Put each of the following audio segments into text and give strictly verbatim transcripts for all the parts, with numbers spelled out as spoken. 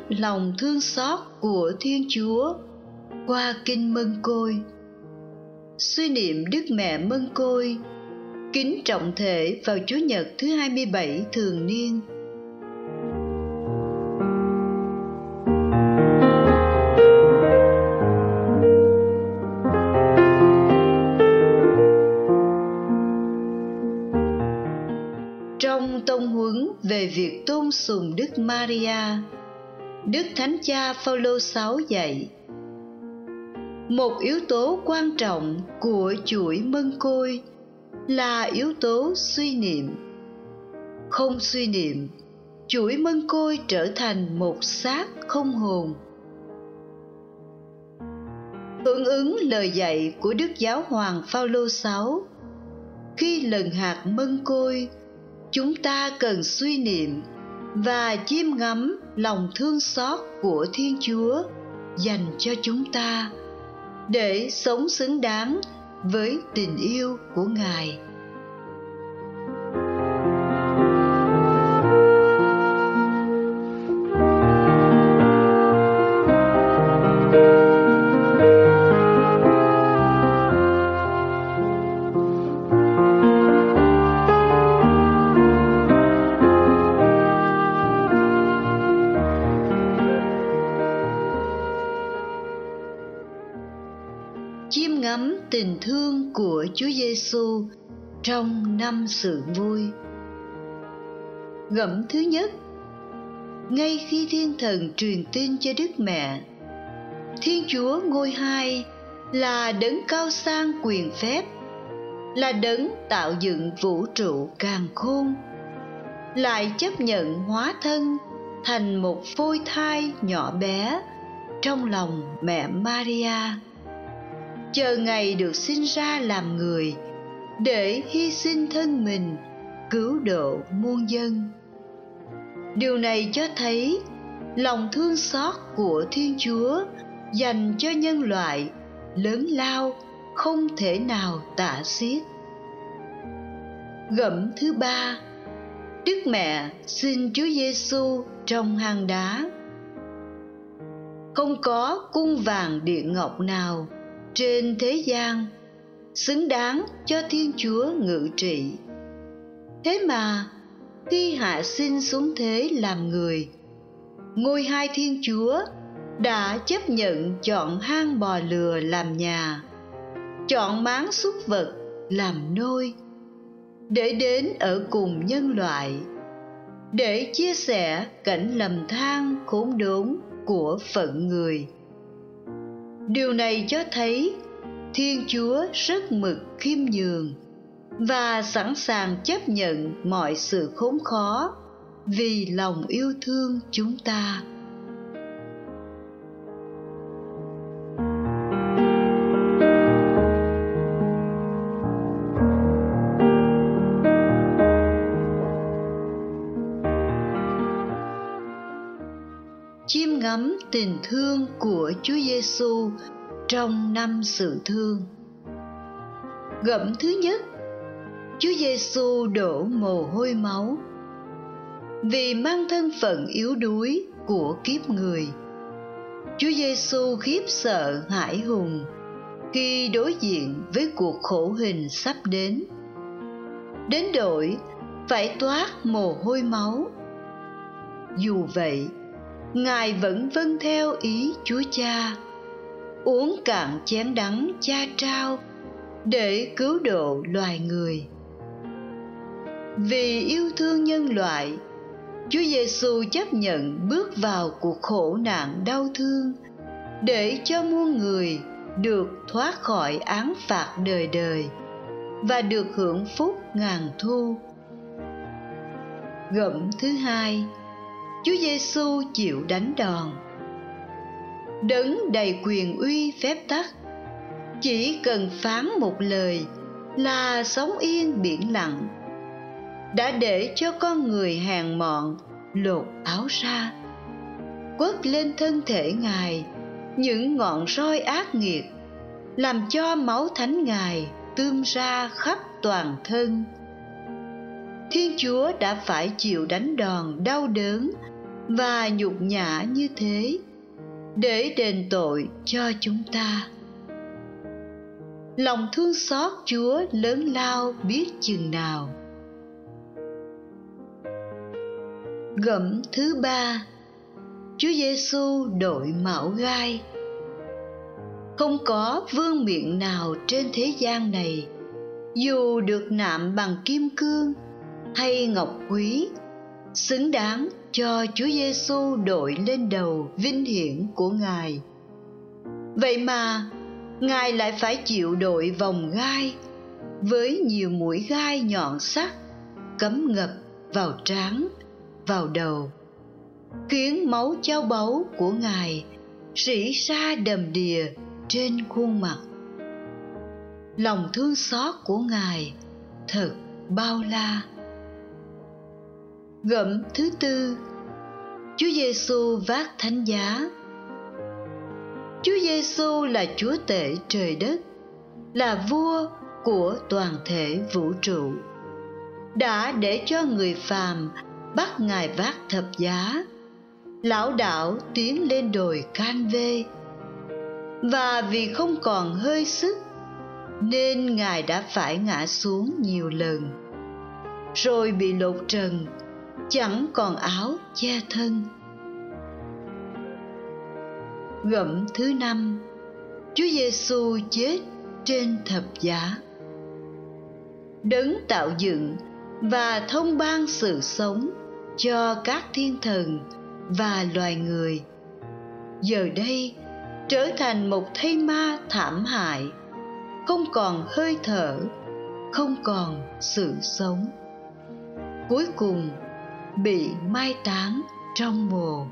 lòng thương xót của Thiên Chúa qua kinh Mân Côi. Suy niệm Đức Mẹ Mân Côi, kính trọng thể vào Chủ nhật thứ hai mươi bảy thường niên. Trong tông huấn về việc tôn sùng Đức Maria, Đức Thánh Cha Phaolô thứ sáu dạy: một yếu tố quan trọng của chuỗi Mân Côi là yếu tố suy niệm. Không suy niệm, chuỗi Mân Côi trở thành một xác không hồn. Hưởng ứng lời dạy của Đức Giáo hoàng Phaolô thứ sáu, khi lần hạt Mân Côi, chúng ta cần suy niệm và chiêm ngắm lòng thương xót của Thiên Chúa dành cho chúng ta, để sống xứng đáng với tình yêu của Ngài. Chiêm ngắm tình thương của Chúa Giêsu trong năm sự vui. Gẫm thứ nhất: ngay khi Thiên Thần truyền tin cho Đức Mẹ, Thiên Chúa ngôi hai là đấng cao sang quyền phép, là đấng tạo dựng vũ trụ càn khôn, lại chấp nhận hóa thân thành một phôi thai nhỏ bé trong lòng mẹ Maria, chờ ngày được sinh ra làm người để hy sinh thân mình cứu độ muôn dân. Điều này cho thấy lòng thương xót của Thiên Chúa dành cho nhân loại lớn lao không thể nào tả xiết. Gẫm thứ ba: Đức Mẹ sinh Chúa Giêsu trong hang đá. Không có cung vàng điện ngọc nào trên thế gian xứng đáng cho Thiên Chúa ngự trị. Thế mà khi hạ sinh xuống thế làm người, ngôi hai Thiên Chúa đã chấp nhận chọn hang bò lừa làm nhà, chọn máng súc vật làm nôi, để đến ở cùng nhân loại, để chia sẻ cảnh lầm than khốn đốn của phận người. Điều này cho thấy Thiên Chúa rất mực khiêm nhường và sẵn sàng chấp nhận mọi sự khốn khó vì lòng yêu thương chúng ta. Chiêm ngắm tình thương của Chúa Giêsu trong năm sự thương. Gẫm thứ nhất: Chúa Giêsu đổ mồ hôi máu. Vì mang thân phận yếu đuối của kiếp người, Chúa Giêsu khiếp sợ hãi hùng khi đối diện với cuộc khổ hình sắp đến, đến độ phải toát mồ hôi máu. Dù vậy, Ngài vẫn vâng theo ý Chúa Cha, uống cạn chén đắng Cha trao để cứu độ loài người. Vì yêu thương nhân loại, Chúa Giêsu chấp nhận bước vào cuộc khổ nạn đau thương để cho muôn người được thoát khỏi án phạt đời đời và được hưởng phúc ngàn thu. Gẫm thứ hai: Chúa Giêsu chịu đánh đòn. Đấng đầy quyền uy phép tắc chỉ cần phán một lời là sóng yên biển lặng, đã để cho con người hèn mọn lột áo ra, quất lên thân thể Ngài những ngọn roi ác nghiệt, làm cho máu thánh Ngài tươm ra khắp toàn thân. Thiên Chúa đã phải chịu đánh đòn đau đớn và nhục nhã như thế để đền tội cho chúng ta. Lòng thương xót Chúa lớn lao biết chừng nào. Gẫm thứ ba, Chúa Giêsu đội mão gai. Không có vương miện nào trên thế gian này, dù được nạm bằng kim cương hay ngọc quý, xứng đáng cho Chúa Giêsu đội lên đầu vinh hiển của Ngài. Vậy mà Ngài lại phải chịu đội vòng gai với nhiều mũi gai nhọn sắc cắm ngập vào trán, vào đầu, khiến máu chao báu của Ngài rỉ ra đầm đìa trên khuôn mặt. Lòng thương xót của Ngài thật bao la. Gẫm thứ tư, Chúa Giêsu vác thánh giá. Chúa Giêsu là Chúa tể trời đất, là vua của toàn thể vũ trụ, đã để cho người phàm bắt Ngài vác thập giá, lảo đảo tiến lên đồi Can Vê. Và vì không còn hơi sức nên Ngài đã phải ngã xuống nhiều lần, rồi bị lột trần, chẳng còn áo che thân. Gẫm thứ năm, Chúa Giêsu chết trên thập giá. Đấng tạo dựng và thông ban sự sống cho các thiên thần và loài người, giờ đây trở thành một thây ma thảm hại, không còn hơi thở, không còn sự sống, cuối cùng bị mai táng trong mồ.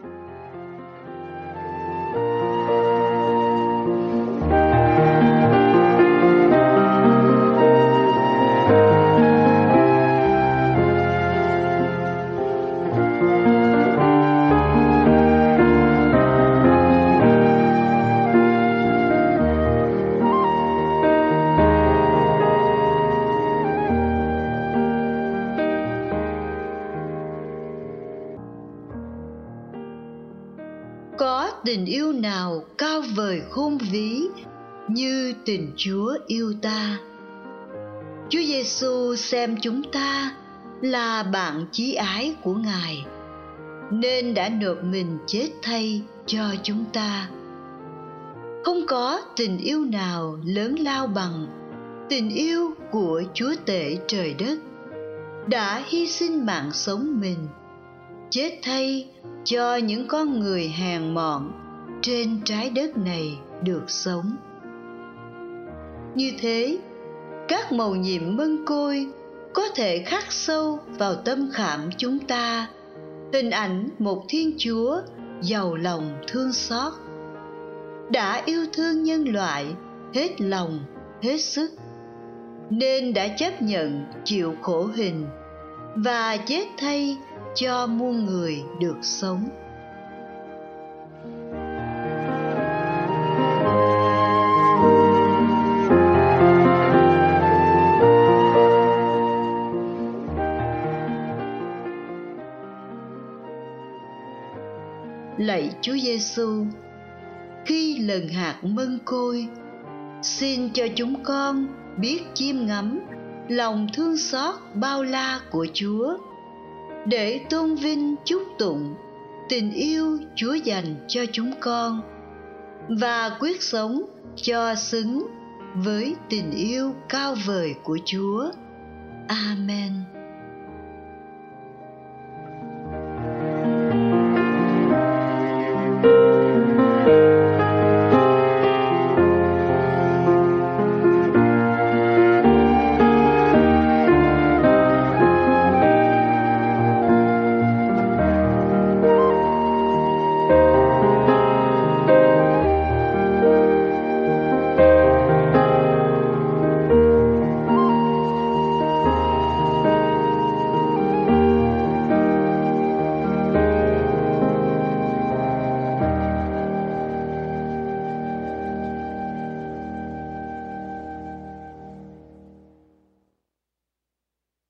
Có tình yêu nào cao vời khôn ví như tình Chúa yêu ta. Chúa Giêsu xem chúng ta là bạn chí ái của Ngài, nên đã nộp mình chết thay cho chúng ta. Không có tình yêu nào lớn lao bằng tình yêu của Chúa tể trời đất, đã hy sinh mạng sống mình, chết thay cho những con người hèn mọn trên trái đất này được sống. Như thế, các mầu nhiệm mân côi có thể khắc sâu vào tâm khảm chúng ta hình ảnh một Thiên Chúa giàu lòng thương xót, đã yêu thương nhân loại hết lòng hết sức, nên đã chấp nhận chịu khổ hình và chết thay cho muôn người được sống. Lạy Chúa Giêsu, khi lần hạt mân côi, xin cho chúng con biết chiêm ngắm lòng thương xót bao la của Chúa, để tôn vinh chúc tụng tình yêu Chúa dành cho chúng con và quyết sống cho xứng với tình yêu cao vời của Chúa. Amen.